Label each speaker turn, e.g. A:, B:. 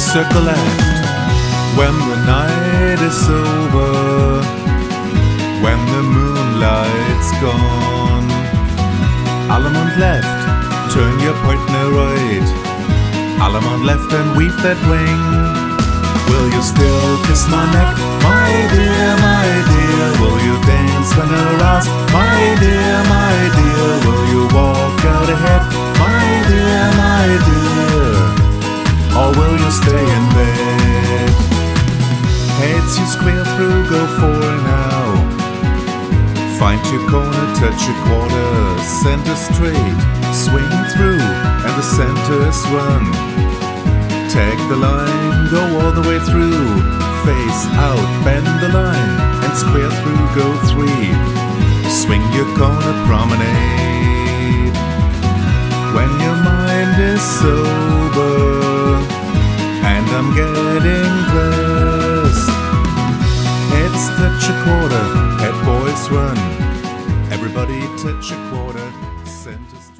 A: circle left when the night is over, when the moonlight's gone. Allemande left, turn your partner right. Allemande left and weave that ring. Will you still kiss my neck, my dear, my dear? Will you dance when I ask, my dear, my dear? Will you walk out ahead, my dear, my dear? Or will you stay in bed? Heads you square through, go for now. Find your corner, touch your quarter, center straight, swing through, and the center's run. Tag the line, go all the way through, face out, bend the line, and square through, go 3. Swing your corner promenade. When your mind is sober, and I'm getting dressed. Heads touch a quarter, head boys run. Everybody touch a quarter, center